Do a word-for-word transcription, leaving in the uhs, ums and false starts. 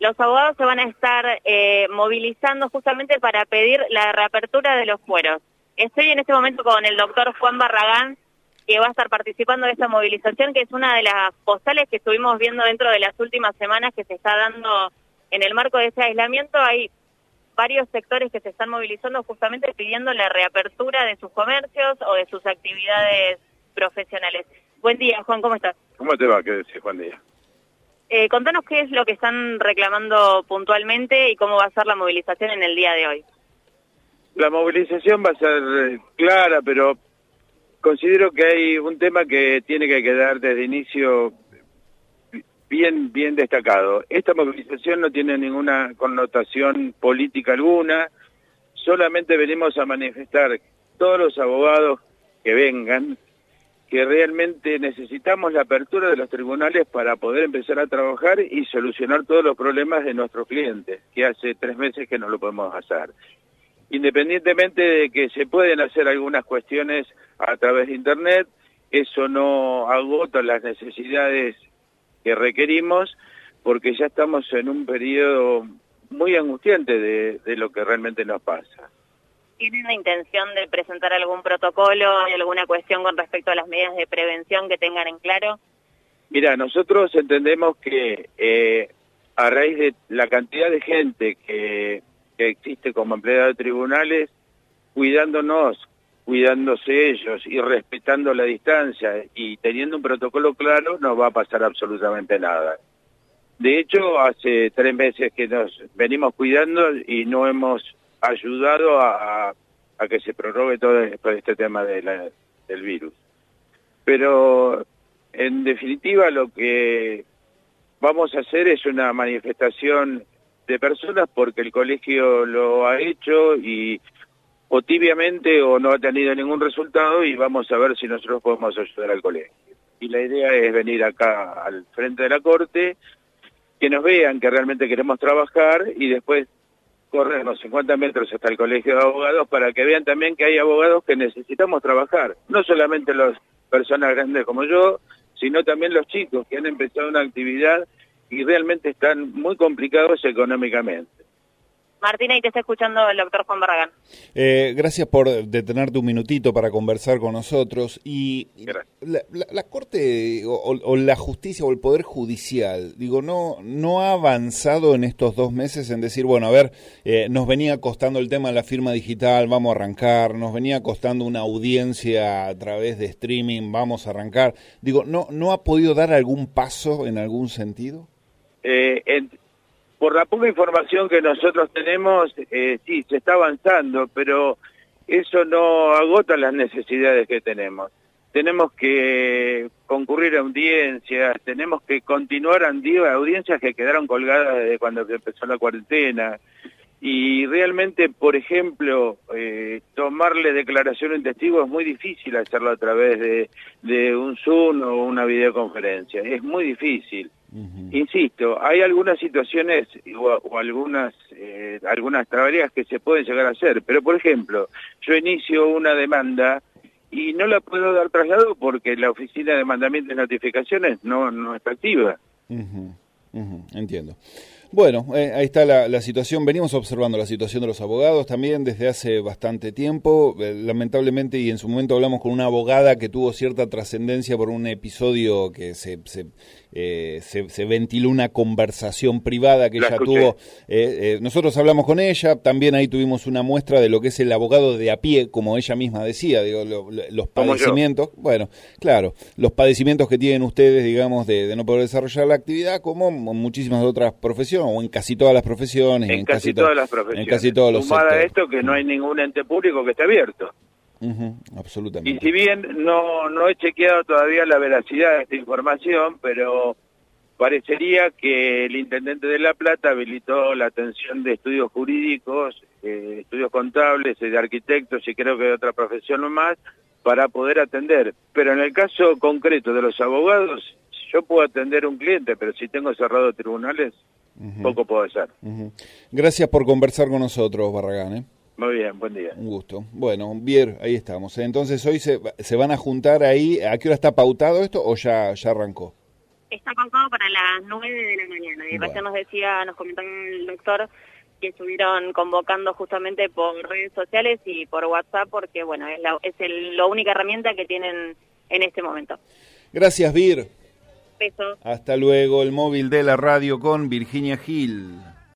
los abogados se van a estar eh, movilizando justamente para pedir la reapertura de los fueros. Estoy en este momento con el doctor Juan Barragán, que va a estar participando de esta movilización, que es una de las postales que estuvimos viendo dentro de las últimas semanas que se está dando en el marco de ese aislamiento. Hay varios sectores que se están movilizando justamente pidiendo la reapertura de sus comercios o de sus actividades profesionales. Buen día, Juan, ¿cómo estás? ¿Cómo te va? ¿Qué decís, Juan Díaz? Eh, contanos qué es lo que están reclamando puntualmente y cómo va a ser la movilización en el día de hoy. La movilización va a ser clara, pero considero que hay un tema que tiene que quedar desde inicio bien, bien destacado. Esta movilización no tiene ninguna connotación política alguna, solamente venimos a manifestar todos los abogados que vengan que realmente necesitamos la apertura de los tribunales para poder empezar a trabajar y solucionar todos los problemas de nuestros clientes, que hace tres meses que no lo podemos hacer. Independientemente de que se pueden hacer algunas cuestiones a través de Internet, eso no agota las necesidades que requerimos, porque ya estamos en un periodo muy angustiante de, de lo que realmente nos pasa. ¿Tienen la intención de presentar algún protocolo, hay alguna cuestión con respecto a las medidas de prevención que tengan en claro? Mira, nosotros entendemos que eh, a raíz de la cantidad de gente que, que existe como empleada de tribunales, cuidándonos, cuidándose ellos y respetando la distancia y teniendo un protocolo claro, no va a pasar absolutamente nada. De hecho, hace tres meses que nos venimos cuidando y no hemos ayudado a, a, a que se prorrogue todo este tema de la, del virus. Pero, en definitiva, lo que vamos a hacer es una manifestación de personas porque el colegio lo ha hecho y o tibiamente o no ha tenido ningún resultado y vamos a ver si nosotros podemos ayudar al colegio. Y la idea es venir acá al frente de la Corte, que nos vean que realmente queremos trabajar y después corrernos cincuenta metros hasta el Colegio de Abogados para que vean también que hay abogados que necesitamos trabajar. No solamente las personas grandes como yo, sino también los chicos que han empezado una actividad y realmente están muy complicados económicamente. Martina, y te está escuchando el doctor Juan Barragán. Eh, gracias por detenerte un minutito para conversar con nosotros. Y la, la, la Corte o, o la Justicia o el Poder Judicial, digo, no no ha avanzado en estos dos meses en decir, bueno, a ver, eh, nos venía costando el tema de la firma digital, vamos a arrancar, nos venía costando una audiencia a través de streaming, vamos a arrancar. Digo, ¿no no ha podido dar algún paso en algún sentido? Eh, en... Por la poca información que nosotros tenemos, eh, sí, se está avanzando, pero eso no agota las necesidades que tenemos. Tenemos que concurrir a audiencias, tenemos que continuar a audiencias que quedaron colgadas desde cuando empezó la cuarentena. Y realmente, por ejemplo, eh, tomarle declaración en testigo es muy difícil hacerlo a través de, de un Zoom o una videoconferencia. Es muy difícil. Uh-huh. Insisto, hay algunas situaciones o, o algunas eh, algunas trabareas que se pueden llegar a hacer, pero por ejemplo, yo inicio una demanda y no la puedo dar traslado porque la oficina de mandamientos y notificaciones no, no está activa. Uh-huh. Uh-huh. Entiendo. Bueno, eh, ahí está la, la situación. Venimos observando la situación de los abogados también desde hace bastante tiempo. Eh, lamentablemente, y en su momento hablamos con una abogada que tuvo cierta trascendencia por un episodio que se se, eh, se se ventiló una conversación privada que la ella escuché. tuvo. Eh, eh, nosotros hablamos con ella, también ahí tuvimos una muestra de lo que es el abogado de a pie, como ella misma decía, digo, lo, lo, los padecimientos, bueno, claro, los padecimientos que tienen ustedes, digamos, de, de no poder desarrollar la actividad, como muchísimas otras profesiones, o en casi todas las profesiones. En, en casi, casi todas to- las profesiones. En casi todos los Sumada sectores. a esto que no hay ningún ente público que esté abierto. Uh-huh, absolutamente. Y si bien no, no he chequeado todavía la veracidad de esta información, pero parecería que el Intendente de La Plata habilitó la atención de estudios jurídicos, eh, estudios contables, de arquitectos y creo que de otra profesión más, para poder atender. Pero en el caso concreto de los abogados, yo puedo atender un cliente, pero si tengo cerrado tribunales, uh-huh. poco puedo hacer. Uh-huh. Gracias por conversar con nosotros, Barragán, ¿eh? Muy bien, buen día. Un gusto. Bueno, bien, ahí estamos. Entonces, hoy se, se van a juntar ahí. ¿A qué hora está pautado esto o ya, ya arrancó? Está pautado para las nueve de la mañana. Y Bueno. recién nos decía, nos comentaba el doctor que estuvieron convocando justamente por redes sociales y por WhatsApp porque, bueno, es la, es el, la única herramienta que tienen en este momento. Gracias, Vir. Besos. Hasta luego, el móvil de la radio con Virginia Gil.